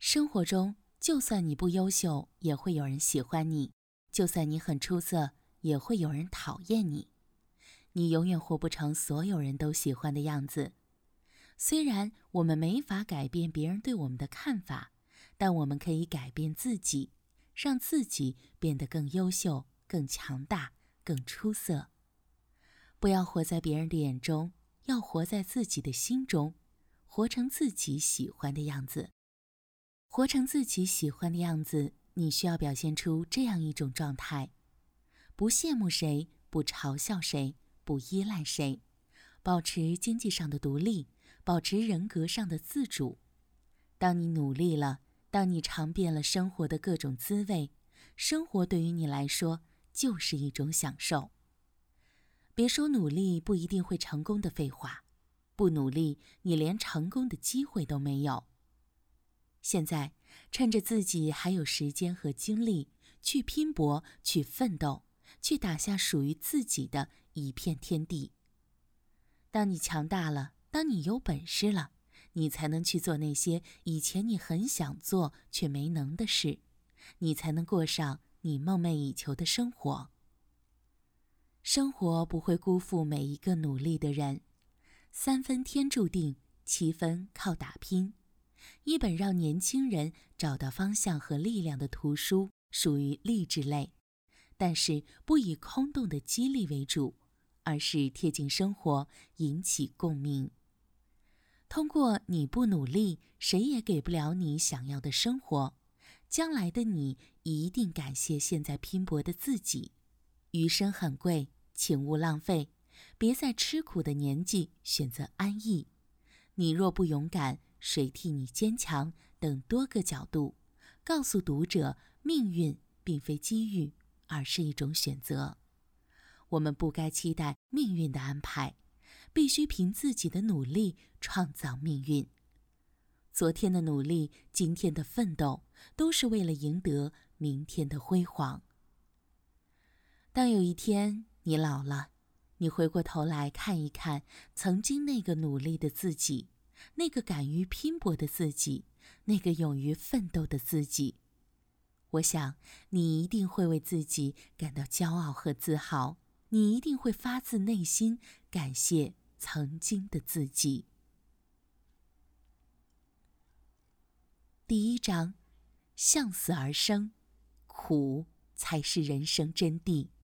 生活中，就算你不优秀，也会有人喜欢你；就算你很出色，也会有人讨厌你。你永远活不成所有人都喜欢的样子。虽然我们没法改变别人对我们的看法，但我们可以改变自己，让自己变得更优秀、更强大、更出色。不要活在别人的眼中，要活在自己的心中，活成自己喜欢的样子。活成自己喜欢的样子，你需要表现出这样一种状态：不羡慕谁，不嘲笑谁，不依赖谁，保持经济上的独立，保持人格上的自主。当你努力了，当你尝遍了生活的各种滋味，生活对于你来说就是一种享受。别说努力不一定会成功的废话，不努力，你连成功的机会都没有。现在，趁着自己还有时间和精力，去拼搏，去奋斗，去打下属于自己的一片天地。当你强大了，当你有本事了，你才能去做那些以前你很想做却没能的事，你才能过上你梦寐以求的生活。生活不会辜负每一个努力的人，3分天注定，7分靠打拼。一本让年轻人找到方向和力量的图书属于励志类，但是不以空洞的激励为主，而是贴近生活，引起共鸣。通过你不努力，谁也给不了你想要的生活。将来的你一定感谢现在拼搏的自己。余生很贵，请勿浪费，别在吃苦的年纪选择安逸。你若不勇敢，谁替你坚强？等多个角度，告诉读者，命运并非机遇，而是一种选择。我们不该期待命运的安排，必须凭自己的努力创造命运。昨天的努力，今天的奋斗，都是为了赢得明天的辉煌。当有一天你老了，你回过头来看一看曾经那个努力的自己，那个敢于拼搏的自己，那个勇于奋斗的自己，我想你一定会为自己感到骄傲和自豪，你一定会发自内心感谢曾经的自己。第1章，向死而生，苦才是人生真谛。